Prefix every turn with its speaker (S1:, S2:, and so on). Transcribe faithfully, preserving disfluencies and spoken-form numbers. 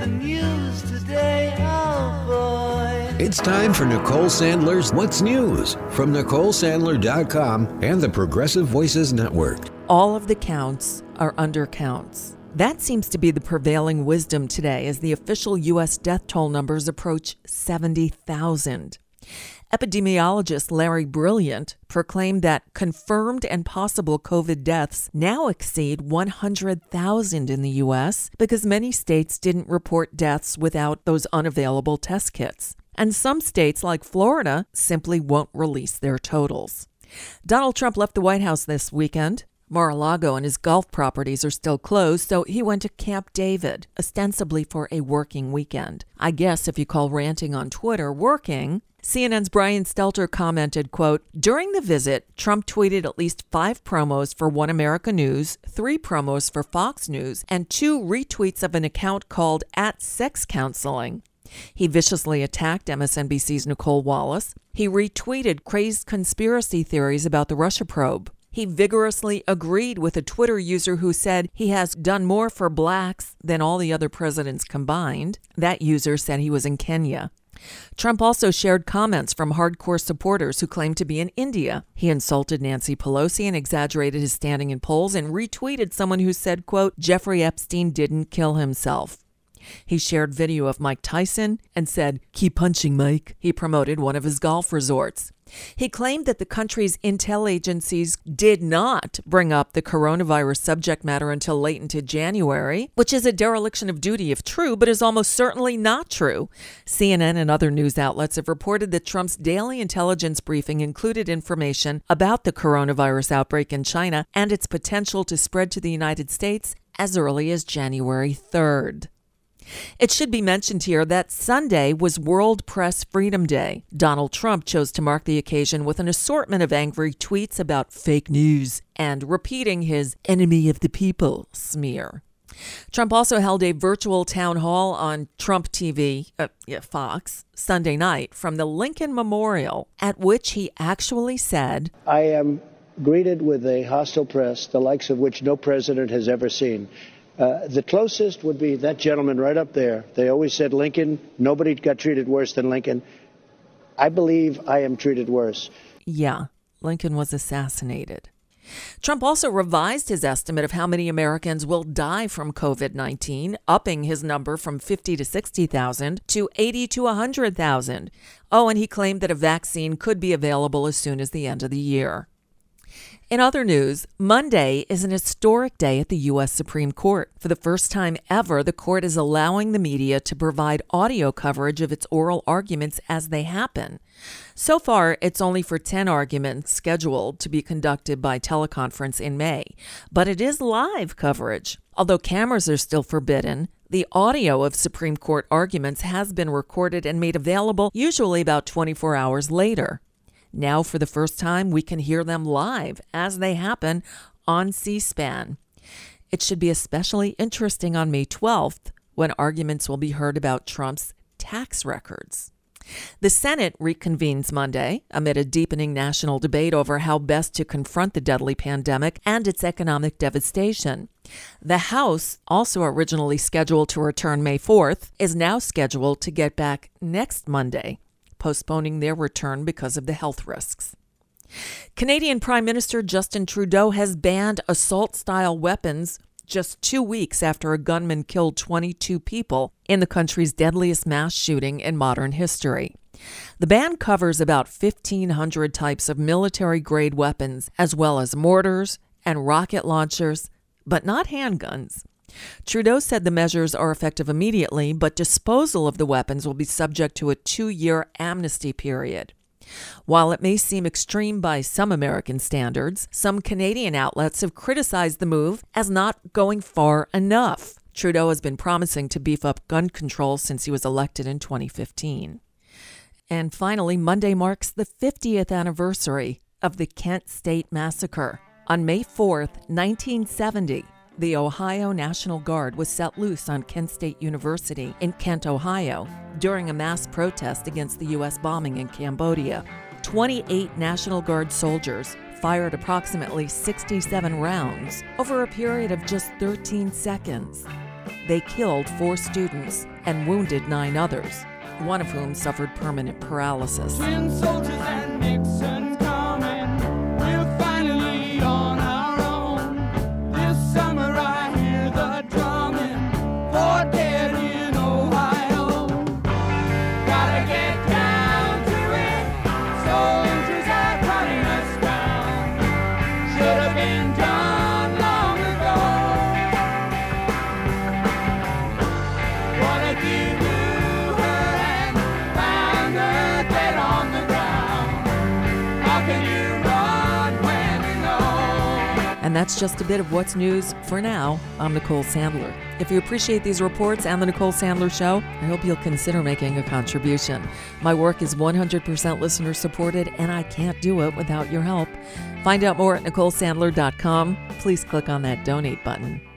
S1: the news today, oh boy.
S2: It's time for Nicole Sandler's What's News from Nicole Sandler dot com and the Progressive Voices Network.
S3: All of the counts are undercounts. That seems to be the prevailing wisdom today as the official U S death toll numbers approach seventy thousand. Epidemiologist Larry Brilliant proclaimed that confirmed and possible COVID deaths now exceed one hundred thousand in the U S because many states didn't report deaths without those unavailable test kits. And some states, like Florida, simply won't release their totals. Donald Trump left the White House this weekend. Mar-a-Lago and his golf properties are still closed, so he went to Camp David, ostensibly for a working weekend. I guess if you call ranting on Twitter working. C N N's Brian Stelter commented, quote, during the visit, Trump tweeted at least five promos for One America News, three promos for Fox News, and two retweets of an account called at Sex Counseling. He viciously attacked M S N B C's Nicole Wallace. He retweeted crazed conspiracy theories about the Russia probe. He vigorously agreed with a Twitter user who said he has done more for blacks than all the other presidents combined. That user said he was in Kenya. Trump also shared comments from hardcore supporters who claimed to be in India. He insulted Nancy Pelosi and exaggerated his standing in polls and retweeted someone who said, quote, Jeffrey Epstein didn't kill himself. He shared video of Mike Tyson and said, keep punching, Mike. He promoted one of his golf resorts. He claimed that the country's intel agencies did not bring up the coronavirus subject matter until late into January, which is a dereliction of duty if true, but is almost certainly not true. C N N and other news outlets have reported that Trump's daily intelligence briefing included information about the coronavirus outbreak in China and its potential to spread to the United States as early as January third. It should be mentioned here that Sunday was World Press Freedom Day. Donald Trump chose to mark the occasion with an assortment of angry tweets about fake news and repeating his enemy of the people smear. Trump also held a virtual town hall on Trump T V, uh, yeah, Fox, Sunday night from the Lincoln Memorial, at which he actually said,
S4: I am greeted with a hostile press, the likes of which no president has ever seen. Uh, the closest would be that gentleman right up there. They always said Lincoln. Nobody got treated worse than Lincoln. I believe I am treated worse.
S3: Yeah, Lincoln was assassinated. Trump also revised his estimate of how many Americans will die from COVID nineteen, upping his number from fifty to sixty thousand to eighty to one hundred thousand. Oh, and he claimed that a vaccine could be available as soon as the end of the year. In other news, Monday is an historic day at the U S Supreme Court. For the first time ever, the court is allowing the media to provide audio coverage of its oral arguments as they happen. So far, it's only for ten arguments scheduled to be conducted by teleconference in May. But it is live coverage. Although cameras are still forbidden, the audio of Supreme Court arguments has been recorded and made available usually about twenty-four hours later. Now, for the first time, we can hear them live as they happen on C-SPAN. It should be especially interesting on May twelfth, when arguments will be heard about Trump's tax records. The Senate reconvenes Monday amid a deepening national debate over how best to confront the deadly pandemic and its economic devastation. The House, also originally scheduled to return May fourth, is now scheduled to get back next Monday, postponing their return because of the health risks. Canadian Prime Minister Justin Trudeau has banned assault-style weapons just two weeks after a gunman killed twenty-two people in the country's deadliest mass shooting in modern history. The ban covers about fifteen hundred types of military-grade weapons, as well as mortars and rocket launchers, but not handguns. Trudeau said the measures are effective immediately, but disposal of the weapons will be subject to a two-year amnesty period. While it may seem extreme by some American standards, some Canadian outlets have criticized the move as not going far enough. Trudeau has been promising to beef up gun control since he was elected in twenty fifteen. And finally, Monday marks the fiftieth anniversary of the Kent State Massacre. On May fourth, nineteen seventy, the Ohio National Guard was set loose on Kent State University in Kent, Ohio, during a mass protest against the U S bombing in Cambodia. twenty-eight National Guard soldiers fired approximately sixty-seven rounds over a period of just thirteen seconds. They killed four students and wounded nine others, one of whom suffered permanent paralysis.
S5: Twin soldiers and Nixon's coming. We're finally on our own. This summer I hear the drumming. For dead in Ohio. Gotta get down to it. Soldiers are cutting us down. Should have been done long ago. What if you knew her and found her dead on the ground? How can you run when you know?
S3: And that's just a bit of what's news for now. I'm Nicole Sandler. If you appreciate these reports and the Nicole Sandler Show, I hope you'll consider making a contribution. My work is one hundred percent listener supported, and I can't do it without your help. Find out more at Nicole Sandler dot com. Please click on that donate button.